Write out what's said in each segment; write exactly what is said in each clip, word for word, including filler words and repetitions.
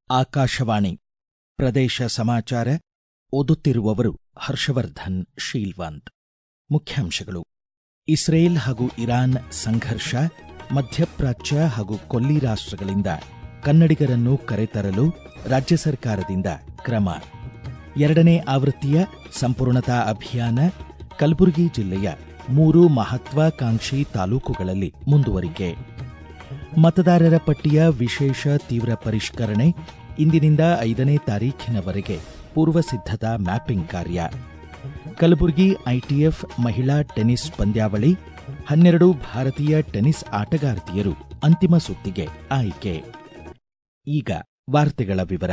ಆಕಾಶವಾಣಿ ಪ್ರದೇಶ ಸಮಾಚಾರ ಓದುತ್ತಿರುವವರು ಹರ್ಷವರ್ಧನ್ ಶೀಲ್ವಂತ್. ಮುಖ್ಯಾಂಶಗಳು: ಇಸ್ರೇಲ್ ಹಾಗೂ ಇರಾನ್ ಸಂಘರ್ಷ, ಮಧ್ಯಪ್ರಾಚ್ಯ ಹಾಗೂ ಕೊಲ್ಲಿ ರಾಷ್ಟ್ರಗಳಿಂದ ಕನ್ನಡಿಗರನ್ನು ಕರೆತರಲು ರಾಜ್ಯ ಸರ್ಕಾರದಿಂದ ಕ್ರಮ. ಎರಡನೇ ಆವೃತ್ತಿಯ ಸಂಪೂರ್ಣತಾ ಅಭಿಯಾನ ಕಲಬುರಗಿ ಜಿಲ್ಲೆಯ ಮೂರು ಮಹತ್ವಾಕಾಂಕ್ಷಿ ತಾಲೂಕುಗಳಲ್ಲಿ ಮುಂದುವರಿಕೆ. ಮತದಾರರ ಪಟ್ಟಿಯ ವಿಶೇಷ ತೀವ್ರ ಪರಿಷ್ಕರಣೆ ಇಂದಿನಿಂದ ಐದನೇ ತಾರೀಖಿನವರೆಗೆ ಪೂರ್ವ ಸಿದ್ಧತಾ ಮ್ಯಾಪಿಂಗ್ ಕಾರ್ಯ. ಕಲಬುರಗಿ ಐಟಿಎಫ್ ಮಹಿಳಾ ಟೆನಿಸ್ ಪಂದ್ಯಾವಳಿ, ಹನ್ನೆರಡು ಭಾರತೀಯ ಟೆನಿಸ್ ಆಟಗಾರ್ತಿಯರು ಅಂತಿಮ ಸುತ್ತಿಗೆ ಆಯ್ಕೆ. ಈಗ ವಾರ್ತೆಗಳ ವಿವರ.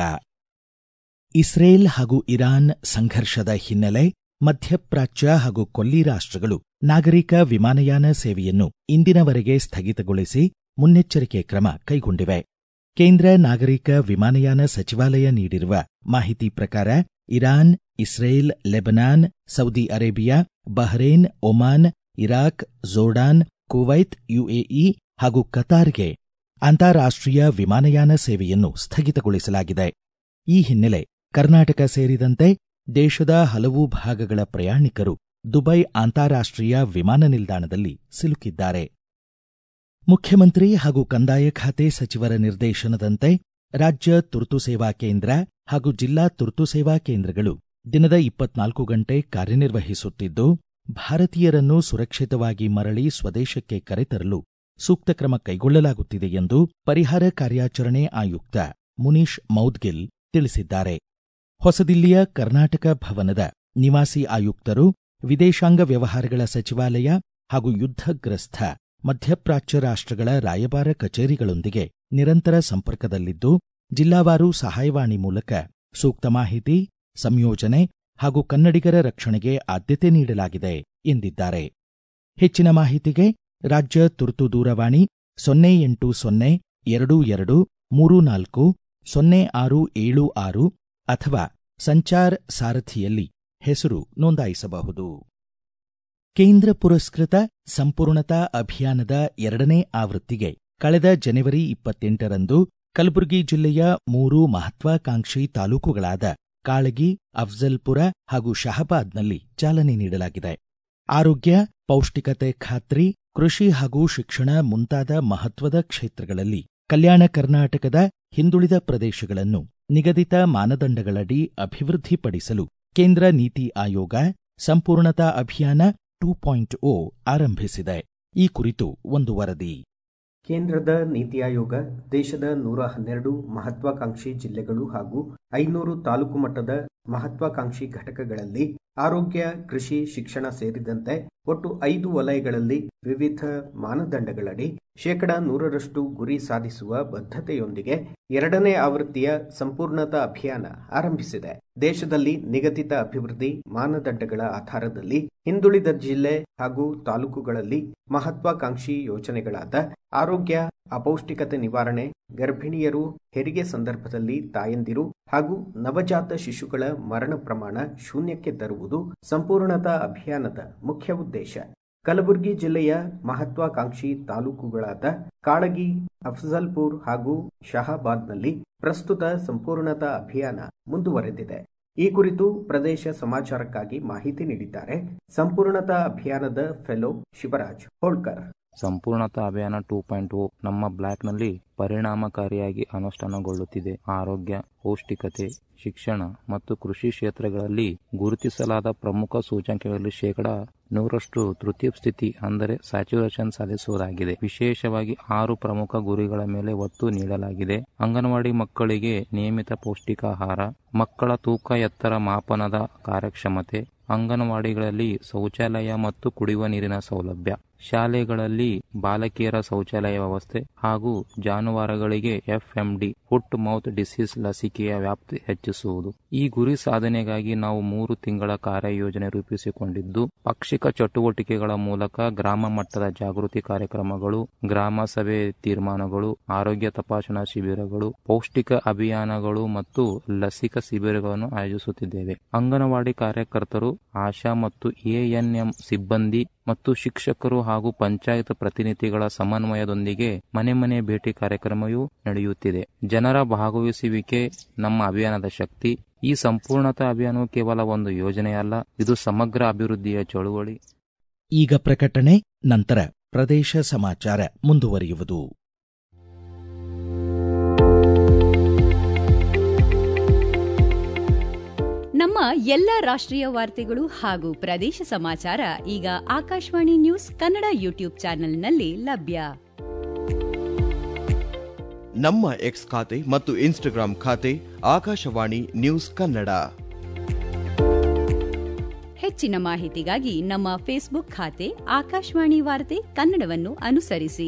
ಇಸ್ರೇಲ್ ಹಾಗೂ ಇರಾನ್ ಸಂಘರ್ಷದ ಹಿನ್ನೆಲೆ ಮಧ್ಯಪ್ರಾಚ್ಯ ಹಾಗೂ ಕೊಲ್ಲಿ ರಾಷ್ಟ್ರಗಳು ನಾಗರಿಕ ವಿಮಾನಯಾನ ಸೇವೆಯನ್ನು ಇಂದಿನವರೆಗೆ ಸ್ಥಗಿತಗೊಳಿಸಿ ಮುನ್ನೆಚ್ಚರಿಕೆ ಕ್ರಮ ಕೈಗೊಂಡಿವೆ. ಕೇಂದ್ರ ನಾಗರಿಕ ವಿಮಾನಯಾನ ಸಚಿವಾಲಯ ನೀಡಿರುವ ಮಾಹಿತಿ ಪ್ರಕಾರ Iran, Israel, Lebanon, Saudi Arabia, Bahrain, Oman, Iraq, Jordan, Kuwait, UAE ಹಾಗೂ ಕತಾರ್ಗೆ ಅಂತಾರಾಷ್ಟ್ರೀಯ ವಿಮಾನಯಾನ ಸೇವೆಯನ್ನು ಸ್ಥಗಿತಗೊಳಿಸಲಾಗಿದೆ. ಈ ಹಿನ್ನೆಲೆ ಕರ್ನಾಟಕ ಸೇರಿದಂತೆ ದೇಶದ ಹಲವು ಭಾಗಗಳ ಪ್ರಯಾಣಿಕರು ದುಬೈ ಅಂತಾರಾಷ್ಟ್ರೀಯ ವಿಮಾನ ನಿಲ್ದಾಣದಲ್ಲಿ ಸಿಲುಕಿದ್ದಾರೆ. ಮುಖ್ಯಮಂತ್ರಿ ಹಾಗೂ ಕಂದಾಯ ಖಾತೆ ಸಚಿವರ ನಿರ್ದೇಶನದಂತೆ ರಾಜ್ಯ ತುರ್ತು ಸೇವಾ ಕೇಂದ್ರ ಹಾಗೂ ಜಿಲ್ಲಾ ತುರ್ತು ಸೇವಾ ಕೇಂದ್ರಗಳು ದಿನದ ಇಪ್ಪತ್ನಾಲ್ಕು ಗಂಟೆ ಕಾರ್ಯನಿರ್ವಹಿಸುತ್ತಿದ್ದು, ಭಾರತೀಯರನ್ನು ಸುರಕ್ಷಿತವಾಗಿ ಮರಳಿ ಸ್ವದೇಶಕ್ಕೆ ಕರೆತರಲು ಸೂಕ್ತ ಕ್ರಮ ಕೈಗೊಳ್ಳಲಾಗುತ್ತಿದೆ ಎಂದು ಪರಿಹಾರ ಕಾರ್ಯಾಚರಣೆ ಆಯುಕ್ತ ಮುನೀಶ್ ಮೌದ್ಗಿಲ್ ತಿಳಿಸಿದ್ದಾರೆ. ಹೊಸದಿಲ್ಲಿಯ ಕರ್ನಾಟಕ ಭವನದ ನಿವಾಸಿ ಆಯುಕ್ತರು ವಿದೇಶಾಂಗ ವ್ಯವಹಾರಗಳ ಸಚಿವಾಲಯ ಹಾಗೂ ಯುದ್ಧಗ್ರಸ್ತ ಮಧ್ಯಪ್ರಾಚ್ಯ ರಾಷ್ಟ್ರಗಳ ರಾಯಭಾರ ಕಚೇರಿಗಳೊಂದಿಗೆ ನಿರಂತರ ಸಂಪರ್ಕದಲ್ಲಿದ್ದು, ಜಿಲ್ಲಾವಾರು ಸಹಾಯವಾಣಿ ಮೂಲಕ ಸೂಕ್ತ ಮಾಹಿತಿ, ಸಂಯೋಜನೆ ಹಾಗೂ ಕನ್ನಡಿಗರ ರಕ್ಷಣೆಗೆ ಆದ್ಯತೆ ನೀಡಲಾಗಿದೆ ಎಂದಿದ್ದಾರೆ. ಹೆಚ್ಚಿನ ಮಾಹಿತಿಗೆ ರಾಜ್ಯ ತುರ್ತು ದೂರವಾಣಿ ಸೊನ್ನೆ ಎಂಟು ಸೊನ್ನೆ ಎರಡು ಎರಡು ಮೂರು ನಾಲ್ಕು ಸೊನ್ನೆ ಆರು ಏಳು ಆರು ಅಥವಾ ಸಂಚಾರ್ ಸಾರಥಿಯಲ್ಲಿ ಹೆಸರು ನೋಂದಾಯಿಸಬಹುದು. ಕೇಂದ್ರ ಪುರಸ್ಕೃತ ಸಂಪೂರ್ಣತಾ ಅಭಿಯಾನದ ಎರಡನೇ ಆವೃತ್ತಿಗೆ ಕಳೆದ ಜನವರಿ ಇಪ್ಪತ್ತೆಂಟರಂದು ಕಲಬುರಗಿ ಜಿಲ್ಲೆಯ ಮೂರು ಮಹತ್ವಾಕಾಂಕ್ಷಿ ತಾಲೂಕುಗಳಾದ ಕಾಳಗಿ, ಅಫ್ಜಲ್ಪುರ ಹಾಗೂ ಶಹಾಬಾದ್ನಲ್ಲಿ ಚಾಲನೆ ನೀಡಲಾಗಿದೆ. ಆರೋಗ್ಯ, ಪೌಷ್ಟಿಕತೆ ಖಾತ್ರಿ, ಕೃಷಿ ಹಾಗೂ ಶಿಕ್ಷಣ ಮುಂತಾದ ಮಹತ್ವದ ಕ್ಷೇತ್ರಗಳಲ್ಲಿ ಕಲ್ಯಾಣ ಕರ್ನಾಟಕದ ಹಿಂದುಳಿದ ಪ್ರದೇಶಗಳನ್ನು ನಿಗದಿತ ಮಾನದಂಡಗಳಡಿ ಅಭಿವೃದ್ಧಿಪಡಿಸಲು ಕೇಂದ್ರ ನೀತಿ ಆಯೋಗ ಸಂಪೂರ್ಣತಾ ಅಭಿಯಾನ ಟೂ ಪಾಯಿಂಟ್ ಓ ಆರಂಭಿಸಿದೆ. ಈ ಕುರಿತು ಒಂದು ವರದಿ. ಕೇಂದ್ರದ ನೀತಿ ಆಯೋಗ ದೇಶದ ನೂರ ಹನ್ನೆರಡು ಮಹತ್ವಾಕಾಂಕ್ಷಿ ಜಿಲ್ಲೆಗಳು ಹಾಗೂ ಐನೂರು ತಾಲೂಕು ಮಟ್ಟದ ಮಹತ್ವಾಕಾಂಕ್ಷಿ ಘಟಕಗಳಲ್ಲಿ ಆರೋಗ್ಯ, ಕೃಷಿ, ಶಿಕ್ಷಣ ಸೇರಿದಂತೆ ಒಟ್ಟು ಐದು ವಲಯಗಳಲ್ಲಿ ವಿವಿಧ ಮಾನದಂಡಗಳಡಿ ಶೇಕಡ ನೂರರಷ್ಟು ಗುರಿ ಸಾಧಿಸುವ ಬದ್ಧತೆಯೊಂದಿಗೆ ಎರಡನೇ ಆವೃತ್ತಿಯ ಸಂಪೂರ್ಣತಾ ಅಭಿಯಾನ ಆರಂಭಿಸಿದೆ. ದೇಶದಲ್ಲಿ ನಿಗದಿತ ಅಭಿವೃದ್ಧಿ ಮಾನದಂಡಗಳ ಆಧಾರದಲ್ಲಿ ಹಿಂದುಳಿದ ಜಿಲ್ಲೆ ಹಾಗೂ ತಾಲೂಕುಗಳಲ್ಲಿ ಮಹತ್ವಾಕಾಂಕ್ಷಿ ಯೋಜನೆಗಳಾದ ಆರೋಗ್ಯ, ಅಪೌಷ್ಟಿಕತೆ ನಿವಾರಣೆ, ಗರ್ಭಿಣಿಯರು, ಹೆರಿಗೆ ಸಂದರ್ಭದಲ್ಲಿ ತಾಯಂದಿರು ಹಾಗೂ ನವಜಾತ ಶಿಶುಗಳ ಮರಣ ಪ್ರಮಾಣ ಶೂನ್ಯಕ್ಕೆ ತರುವುದು ಸಂಪೂರ್ಣತಾ ಅಭಿಯಾನದ ಮುಖ್ಯ ಉದ್ದೇಶ. ಕಲಬುರಗಿ ಜಿಲ್ಲೆಯ ಮಹತ್ವಾಕಾಂಕ್ಷಿ ತಾಲೂಕುಗಳಾದ ಕಾಳಗಿ, ಅಫ್ಜಲ್ಪುರ್ ಹಾಗೂ ಶಹಾಬಾದ್ನಲ್ಲಿ ಪ್ರಸ್ತುತ ಸಂಪೂರ್ಣತಾ ಅಭಿಯಾನ ಮುಂದುವರೆದಿದೆ. ಈ ಕುರಿತು ಪ್ರದೇಶ ಸಮಾಚಾರಕ್ಕಾಗಿ ಮಾಹಿತಿ ನೀಡಿದ್ದಾರೆ ಸಂಪೂರ್ಣತಾ ಅಭಿಯಾನದ ಫೆಲೋ ಶಿವರಾಜ್ ಹೋಳ್ಕರ್. ಸಂಪೂರ್ಣತಾ ಅಭಿಯಾನ ಟೂ ಪಾಯಿಂಟ್ ಓ ನಮ್ಮ ಬ್ಲಾಕ್ನಲ್ಲಿ ಪರಿಣಾಮಕಾರಿಯಾಗಿ ಅನುಷ್ಠಾನಗೊಳ್ಳುತ್ತಿದೆ. ಆರೋಗ್ಯ, ಪೌಷ್ಟಿಕತೆ, ಶಿಕ್ಷಣ ಮತ್ತು ಕೃಷಿ ಕ್ಷೇತ್ರಗಳಲ್ಲಿ ಗುರುತಿಸಲಾದ ಪ್ರಮುಖ ಸೂಚ್ಯಂಕಗಳಲ್ಲಿ ಶೇಕಡ ನೂರಷ್ಟು ತೃತೀಯ ಸ್ಥಿತಿ ಅಂದರೆ ಸ್ಯಾಚುರೇಷನ್ ಸಾಧಿಸುವುದಾಗಿದೆ. ವಿಶೇಷವಾಗಿ ಆರು ಪ್ರಮುಖ ಗುರಿಗಳ ಮೇಲೆ ಒತ್ತು ನೀಡಲಾಗಿದೆ. ಅಂಗನವಾಡಿ ಮಕ್ಕಳಿಗೆ ನಿಯಮಿತ ಪೌಷ್ಟಿಕಾಹಾರ, ಮಕ್ಕಳ ತೂಕ ಎತ್ತರ ಮಾಪನದ ಕಾರ್ಯಕ್ಷಮತೆ, ಅಂಗನವಾಡಿಗಳಲ್ಲಿ ಶೌಚಾಲಯ ಮತ್ತು ಕುಡಿಯುವ ನೀರಿನ ಸೌಲಭ್ಯ, ಶಾಲೆಗಳಲ್ಲಿ ಬಾಲಕಿಯರ ಶೌಚಾಲಯ ವ್ಯವಸ್ಥೆ ಹಾಗೂ ಜಾನುವಾರುಗಳಿಗೆ ಎಫ್ಎಂಡಿ ಫುಟ್ ಮೌತ್ ಡಿಸೀಸ್ ಲಸಿಕೆಯ ವ್ಯಾಪ್ತಿ ಹೆಚ್ಚಿಸುವುದು. ಈ ಗುರಿ ಸಾಧನೆಗಾಗಿ ನಾವು ಮೂರು ತಿಂಗಳ ಕಾರ್ಯಯೋಜನೆ ರೂಪಿಸಿಕೊಂಡಿದ್ದು, ಪಾಕ್ಷಿಕ ಚಟುವಟಿಕೆಗಳ ಮೂಲಕ ಗ್ರಾಮ ಮಟ್ಟದ ಜಾಗೃತಿ ಕಾರ್ಯಕ್ರಮಗಳು, ಗ್ರಾಮ ಸಭೆ ತೀರ್ಮಾನಗಳು, ಆರೋಗ್ಯ ತಪಾಸಣಾ ಶಿಬಿರಗಳು, ಪೌಷ್ಟಿಕ ಅಭಿಯಾನಗಳು ಮತ್ತು ಲಸಿಕಾ ಶಿಬಿರಗಳನ್ನು ಆಯೋಜಿಸುತ್ತಿದ್ದೇವೆ. ಅಂಗನವಾಡಿ ಕಾರ್ಯಕರ್ತರು, ಆಶಾ ಮತ್ತು ಎಎನ್ಎಂ ಸಿಬ್ಬಂದಿ ಮತ್ತು ಶಿಕ್ಷಕರು ಹಾಗೂ ಪಂಚಾಯತ್ ಪ್ರತಿನಿಧಿಗಳ ಸಮನ್ವಯದೊಂದಿಗೆ ಮನೆ ಮನೆ ಭೇಟಿ ಕಾರ್ಯಕ್ರಮವೂ ನಡೆಯುತ್ತಿದೆ. ಜನ ಜನರ ಭಾಗವಹಿಸುವಿಕೆ ನಮ್ಮ ಅಭಿಯಾನದ ಶಕ್ತಿ. ಈ ಸಂಪೂರ್ಣತಾ ಅಭಿಯಾನವು ಕೇವಲ ಒಂದು ಯೋಜನೆಯಲ್ಲ, ಇದು ಸಮಗ್ರ ಅಭಿವೃದ್ಧಿಯ ಚಳುವಳಿ. ಈಗ ಪ್ರಕಟಣೆ, ನಂತರ ಪ್ರದೇಶ ಸಮಾಚಾರ ಮುಂದುವರಿಯುವುದು. ನಮ್ಮ ಎಲ್ಲ ರಾಷ್ಟ್ರೀಯ ವಾರ್ತೆಗಳು ಹಾಗೂ ಪ್ರದೇಶ ಸಮಾಚಾರ ಈಗ ಆಕಾಶವಾಣಿ ನ್ಯೂಸ್ ಕನ್ನಡ ಯೂಟ್ಯೂಬ್ ಚಾನೆಲ್ನಲ್ಲಿ ಲಭ್ಯ. ನಮ್ಮ ಎಕ್ಸ್ ಖಾತೆ ಮತ್ತು ಇನ್ಸ್ಟಾಗ್ರಾಂ ಖಾತೆ ಆಕಾಶವಾಣಿ ನ್ಯೂಸ್ ಕನ್ನಡ. ಹೆಚ್ಚಿನ ಮಾಹಿತಿಗಾಗಿ ನಮ್ಮ ಫೇಸ್ಬುಕ್ ಖಾತೆ ಆಕಾಶವಾಣಿ ವಾರ್ತೆ ಕನ್ನಡವನ್ನು ಅನುಸರಿಸಿ.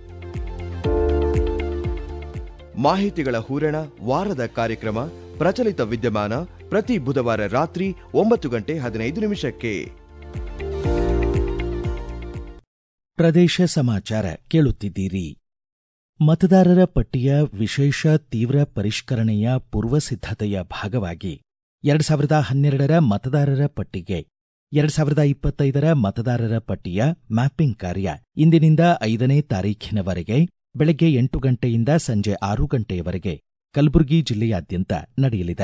ಮಾಹಿತಿಗಳ ಹೂರಣ, ವಾರದ ಕಾರ್ಯಕ್ರಮ ಪ್ರಚಲಿತ ವಿದ್ಯಮಾನ ಪ್ರತಿ ಬುಧವಾರ ರಾತ್ರಿ ಒಂಬತ್ತು ಗಂಟೆ ಹದಿನೈದು ನಿಮಿಷಕ್ಕೆ. ಪ್ರದೇಶ ಸಮಾಚಾರ ಕೇಳುತ್ತಿದ್ದೀರಿ. ಮತದಾರರ ಪಟ್ಟಿಯ ವಿಶೇಷ ತೀವ್ರ ಪರಿಷ್ಕರಣೆಯ ಪೂರ್ವಸಿದ್ಧತೆಯ ಭಾಗವಾಗಿ ಎರಡು ಸಾವಿರದ ಹನ್ನೆರಡರ ಮತದಾರರ ಪಟ್ಟಿಗೆ ಎರಡು ಸಾವಿರದ ಇಪ್ಪತ್ತೈದರ ಮತದಾರರ ಪಟ್ಟಿಯ ಮ್ಯಾಪಿಂಗ್ ಕಾರ್ಯ ಇಂದಿನಿಂದ ಐದನೇ ತಾರೀಖಿನವರೆಗೆ ಬೆಳಗ್ಗೆ ಎಂಟು ಗಂಟೆಯಿಂದ ಸಂಜೆ ಆರು ಗಂಟೆಯವರೆಗೆ ಕಲಬುರಗಿ ಜಿಲ್ಲೆಯಾದ್ಯಂತ ನಡೆಯಲಿದೆ.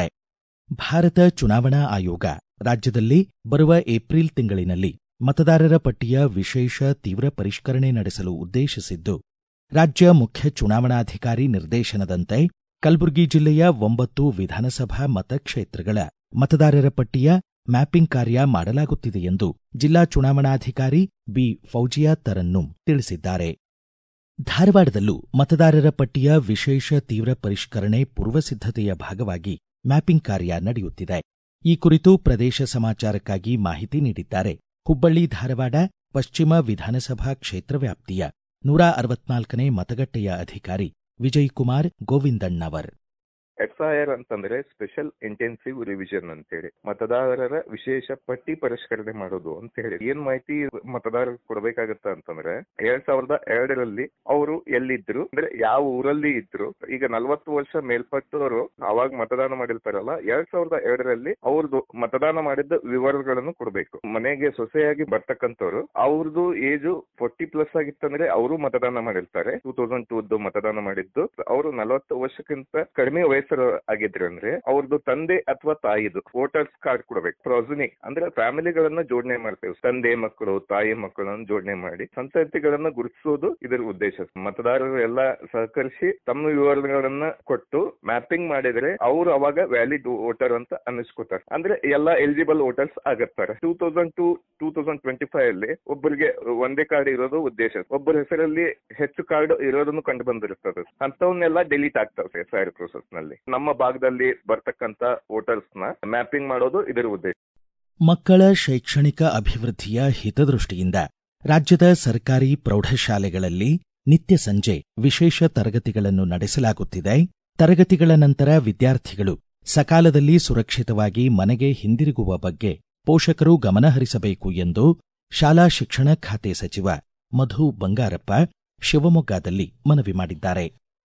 ಭಾರತ ಚುನಾವಣಾ ಆಯೋಗ ರಾಜ್ಯದಲ್ಲಿ ಬರುವ ಏಪ್ರಿಲ್ ತಿಂಗಳಿನಲ್ಲಿ ಮತದಾರರ ಪಟ್ಟಿಯ ವಿಶೇಷ ತೀವ್ರ ಪರಿಷ್ಕರಣೆ ನಡೆಸಲು ಉದ್ದೇಶಿಸಿದ್ದು, ರಾಜ್ಯ ಮುಖ್ಯ ಚುನಾವಣಾಧಿಕಾರಿ ನಿರ್ದೇಶನದಂತೆ ಕಲಬುರಗಿ ಜಿಲ್ಲೆಯ ಒಂಬತ್ತು ವಿಧಾನಸಭಾ ಮತಕ್ಷೇತ್ರಗಳ ಮತದಾರರ ಪಟ್ಟಿಯ ಮ್ಯಾಪಿಂಗ್ ಕಾರ್ಯ ಮಾಡಲಾಗುತ್ತಿದೆ ಎಂದು ಜಿಲ್ಲಾ ಚುನಾವಣಾಧಿಕಾರಿ ಬಿ ಫೌಜಿಯಾ ತರನ್ನೂಮ್ ತಿಳಿಸಿದ್ದಾರೆ. ಧಾರವಾಡದಲ್ಲೂ ಮತದಾರರ ಪಟ್ಟಿಯ ವಿಶೇಷ ತೀವ್ರ ಪರಿಷ್ಕರಣೆ ಪೂರ್ವಸಿದ್ಧತೆಯ ಭಾಗವಾಗಿ ಮ್ಯಾಪಿಂಗ್ ಕಾರ್ಯ ನಡೆಯುತ್ತಿದೆ. ಈ ಕುರಿತು ಪ್ರದೇಶ ಸಮಾಚಾರಕ್ಕಾಗಿ ಮಾಹಿತಿ ನೀಡಿದ್ದಾರೆ ಹುಬ್ಬಳ್ಳಿ ಧಾರವಾಡ ಪಶ್ಚಿಮ ವಿಧಾನಸಭಾ ಕ್ಷೇತ್ರ ವ್ಯಾಪ್ತಿಯ ನೂರ ಅರವತ್ನಾಲ್ಕನೇ ಮತಗಟ್ಟೆಯ ಅಧಿಕಾರಿ ವಿಜಯಕುಮಾರ್ ಗೋವಿಂದಣ್ಣವರ್. ಎಫ್ಐಆರ್ ಅಂತಂದ್ರೆ ಸ್ಪೆಷಲ್ ಇಂಟೆನ್ಸಿವ್ ರಿವಿಷನ್ ಅಂತ ಹೇಳಿ ಮತದಾರರ ವಿಶೇಷ ಪಟ್ಟಿ ಪರಿಷ್ಕರಣೆ ಮಾಡೋದು ಅಂತ ಹೇಳಿ ಏನ್ ಮಾಹಿತಿ ಮತದಾರರು ಕೊಡಬೇಕಾಗತ್ತ ಅಂತಂದ್ರೆ ಎರಡ್ ಸಾವಿರದ ಎರಡರಲ್ಲಿ ಅವರು ಎಲ್ಲಿದ್ರು ಅಂದ್ರೆ ಯಾವ ಊರಲ್ಲಿ ಇದ್ರು, ಈಗ ನಲ್ವತ್ತು ವರ್ಷ ಮೇಲ್ಪಟ್ಟವರು ಅವಾಗ ಮತದಾನ ಮಾಡಿರ್ತಾರಲ್ಲ, ಎರಡ್ ಸಾವಿರದ ಎರಡರಲ್ಲಿ ಅವ್ರದ್ದು ಮತದಾನ ಮಾಡಿದ್ದ ವಿವರಗಳನ್ನು ಕೊಡಬೇಕು. ಮನೆಗೆ ಸೊಸೆಯಾಗಿ ಬರ್ತಕ್ಕಂಥವ್ರು ಅವ್ರದ್ದು ಏಜು ಫೋರ್ಟಿ ಪ್ಲಸ್ ಆಗಿತ್ತಂದ್ರೆ ಅವರು ಮತದಾನ ಮಾಡಿರ್ತಾರೆ. ಟೂ ತೌಸಂಡ್ ಟೂ ಮತದಾನ ಮಾಡಿದ್ದು ಅವರು ನಲವತ್ತು ವರ್ಷಕ್ಕಿಂತ ಕಡಿಮೆ ವಯಸ್ಸು ಆಗಿದ್ರು ಅಂದ್ರೆ ಅವ್ರದ್ದು ತಂದೆ ಅಥವಾ ತಾಯಿದು ವೋಟರ್ಸ್ ಕಾರ್ಡ್ ಕೊಡಬೇಕು. ಪ್ರೊಜನಿ ಅಂದ್ರೆ ಫ್ಯಾಮಿಲಿಗಳನ್ನ ಜೋಡಣೆ ಮಾಡ್ತೇವೆ, ತಂದೆ ಮಕ್ಕಳು ತಾಯಿ ಮಕ್ಕಳನ್ನು ಜೋಡಣೆ ಮಾಡಿ ಸಂತತಿಗಳನ್ನ ಗುರುತಿಸೋದು ಇದರ ಉದ್ದೇಶ. ಮತದಾರರು ಎಲ್ಲ ಸಹಕರಿಸಿ ತಮ್ಮ ವಿವರಗಳನ್ನ ಕೊಟ್ಟು ಮ್ಯಾಪಿಂಗ್ ಮಾಡಿದ್ರೆ ಅವರು ಅವಾಗ ವ್ಯಾಲಿಡ್ ವೋಟರ್ ಅಂತ ಅನ್ನಿಸ್ಕೊತಾರೆ, ಅಂದ್ರೆ ಎಲ್ಲ ಎಲಿಜಿಬಲ್ ವೋಟರ್ಸ್ ಆಗತ್ತಾರೆ. Two thousand two two thousand twenty five ಅಲ್ಲಿ ಒಬ್ಬರಿಗೆ ಒಂದೇ ಕಾರ್ಡ್ ಇರೋದು ಉದ್ದೇಶ, ಒಬ್ಬರ ಹೆಸರಲ್ಲಿ ಹೆಚ್ಚು ಕಾರ್ಡ್ ಇರೋದನ್ನು ಕಂಡು ಬಂದಿರುತ್ತದೆ. ಅಂತವನ್ನೆಲ್ಲ ಡಿಲೀಟ್ ಆಗ್ತವೆ ಎಫ್ಐಆರ್ ಪ್ರೋಸೆಸ್ ನಲ್ಲಿ. ನಮ್ಮ ಭಾಗದಲ್ಲಿ ಬರ್ತಕ್ಕಂತ ವೋಟರ್ಸ್ ನ ಮ್ಯಾಪಿಂಗ್ ಮಾಡೋದು ಇದರ ಉದ್ದೇಶ. ಮಕ್ಕಳ ಶೈಕ್ಷಣಿಕ ಅಭಿವೃದ್ಧಿಯ ಹಿತದೃಷ್ಟಿಯಿಂದ ರಾಜ್ಯದ ಸರ್ಕಾರಿ ಪ್ರೌಢಶಾಲೆಗಳಲ್ಲಿ ನಿತ್ಯ ಸಂಜೆ ವಿಶೇಷ ತರಗತಿಗಳನ್ನು ನಡೆಸಲಾಗುತ್ತಿದೆ. ತರಗತಿಗಳ ನಂತರ ವಿದ್ಯಾರ್ಥಿಗಳು ಸಕಾಲದಲ್ಲಿ ಸುರಕ್ಷಿತವಾಗಿ ಮನೆಗೆ ಹಿಂದಿರುಗುವ ಬಗ್ಗೆ ಪೋಷಕರು ಗಮನಹರಿಸಬೇಕು ಎಂದು ಶಾಲಾ ಶಿಕ್ಷಣ ಖಾತೆ ಸಚಿವ ಮಧು ಬಂಗಾರಪ್ಪ ಶಿವಮೊಗ್ಗದಲ್ಲಿ ಮನವಿ ಮಾಡಿದ್ದಾರೆ.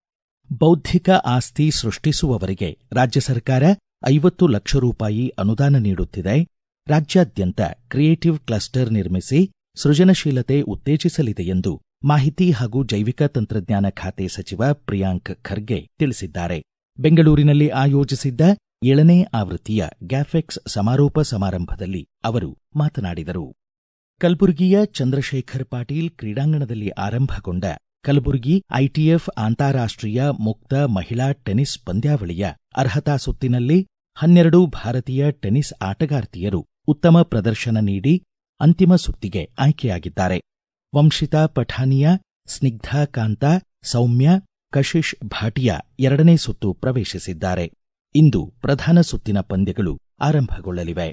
ಬೌದ್ಧಿಕ ಆಸ್ತಿ ಸೃಷ್ಟಿಸುವವರಿಗೆ ರಾಜ್ಯ ಸರ್ಕಾರ ಐವತ್ತು ಲಕ್ಷ ರೂಪಾಯಿ ಅನುದಾನ ನೀಡುತ್ತಿದೆ. ರಾಜ್ಯಾದ್ಯಂತ ಕ್ರಿಯೇಟಿವ್ ಕ್ಲಸ್ಟರ್ ನಿರ್ಮಿಸಿ ಸೃಜನಶೀಲತೆ ಉತ್ತೇಜಿಸಲಿದೆ ಎಂದು ಮಾಹಿತಿ ಹಾಗೂ ಜೈವಿಕ ತಂತ್ರಜ್ಞಾನ ಖಾತೆ ಸಚಿವ ಪ್ರಿಯಾಂಕ್ ಖರ್ಗೆ ತಿಳಿಸಿದ್ದಾರೆ. ಬೆಂಗಳೂರಿನಲ್ಲಿ ಆಯೋಜಿಸಿದ್ದ ಏಳನೇ ಆವೃತ್ತಿಯ ಗ್ಯಾಫೆಕ್ಸ್ ಸಮಾರೋಪ ಸಮಾರಂಭದಲ್ಲಿ ಅವರು ಮಾತನಾಡಿದರು. ಕಲಬುರಗಿಯ ಚಂದ್ರಶೇಖರ್ ಪಾಟೀಲ್ ಕ್ರೀಡಾಂಗಣದಲ್ಲಿ ಆರಂಭಗೊಂಡ ಕಲಬುರಗಿ ಐಟಿಎಫ್ ಅಂತಾರಾಷ್ಟ್ರೀಯ ಮುಕ್ತ ಮಹಿಳಾ ಟೆನಿಸ್ ಪಂದ್ಯಾವಳಿಯ ಅರ್ಹತಾ ಸುತ್ತಿನಲ್ಲಿ ಹನ್ನೆರಡು ಭಾರತೀಯ ಟೆನಿಸ್ ಆಟಗಾರ್ತಿಯರು ಉತ್ತಮ ಪ್ರದರ್ಶನ ನೀಡಿ ಅಂತಿಮ ಸುತ್ತಿಗೆ ಆಯ್ಕೆಯಾಗಿದ್ದಾರೆ. ವಂಶಿತಾ ಪಠಾನಿಯಾ, ಸ್ನಿಗ್ಧಾ ಕಾಂತಾ, ಸೌಮ್ಯ, ಕಶಿಶ್ ಭಾಟಿಯಾ ಎರಡನೇ ಸುತ್ತು ಪ್ರವೇಶಿಸಿದ್ದಾರೆ. ಇಂದು ಪ್ರಧಾನ ಸುತ್ತಿನ ಪಂದ್ಯಗಳು ಆರಂಭಗೊಳ್ಳಲಿವೆ.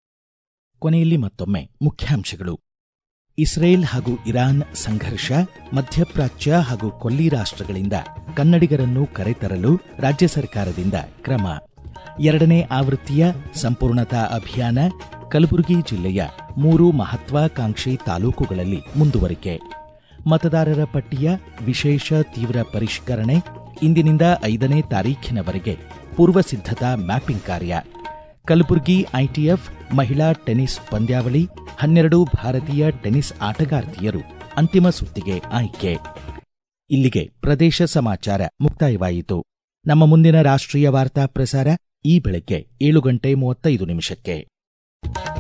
ಕೊನೆಯಲ್ಲಿ ಮತ್ತೊಮ್ಮೆ ಮುಖ್ಯಾಂಶಗಳು. ಇಸ್ರೇಲ್ ಹಾಗೂ ಇರಾನ್ ಸಂಘರ್ಷ, ಮಧ್ಯಪ್ರಾಚ್ಯ ಹಾಗೂ ಕೊಲ್ಲಿ ರಾಷ್ಟ್ರಗಳಿಂದ ಕನ್ನಡಿಗರನ್ನು ಕರೆತರಲು ರಾಜ್ಯ ಸರ್ಕಾರದಿಂದ ಕ್ರಮ. ಎರಡನೇ ಆವೃತ್ತಿಯ ಸಂಪೂರ್ಣತಾ ಅಭಿಯಾನ ಕಲಬುರಗಿ ಜಿಲ್ಲೆಯ ಮೂರು ಮಹತ್ವಾಕಾಂಕ್ಷಿ ತಾಲೂಕುಗಳಲ್ಲಿ ಮುಂದುವರಿಕೆ. ಮತದಾರರ ಪಟ್ಟಿಯ ವಿಶೇಷ ತೀವ್ರ ಪರಿಷ್ಕರಣೆ ಇಂದಿನಿಂದ ಐದನೇ ತಾರೀಖಿನವರೆಗೆ ಪೂರ್ವಸಿದ್ಧತಾ ಮ್ಯಾಪಿಂಗ್ ಕಾರ್ಯ. ಕಲಬುರಗಿ ಐಟಿಎಫ್ ಮಹಿಳಾ ಟೆನಿಸ್ ಪಂದ್ಯಾವಳಿ, ಹನ್ನೆರಡು ಭಾರತೀಯ ಟೆನಿಸ್ ಆಟಗಾರ್ತಿಯರು ಅಂತಿಮ ಸುತ್ತಿಗೆ ಆಯ್ಕೆ. ಇಲ್ಲಿಗೆ ಪ್ರದೇಶ ಸಮಾಚಾರ ಮುಕ್ತಾಯವಾಯಿತು. ನಮ್ಮ ಮುಂದಿನ ರಾಷ್ಟ್ರೀಯ ವಾರ್ತಾ ಪ್ರಸಾರ ಈ ಬೆಳಗ್ಗೆ ಏಳು ಗಂಟೆ ಮೂವತ್ತೈದು ನಿಮಿಷಕ್ಕೆ.